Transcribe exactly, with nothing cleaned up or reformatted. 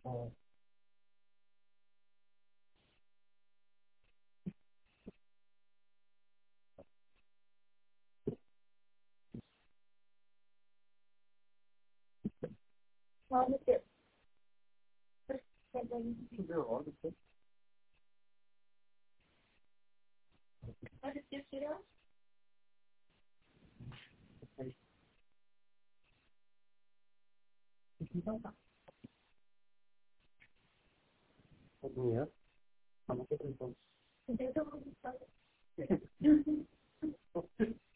Ờ, Thôi nó chịu. không biết rõ được chứ. Nó được chịu chứ đó. Không nghĩa. Không có cái tình Thì tôi không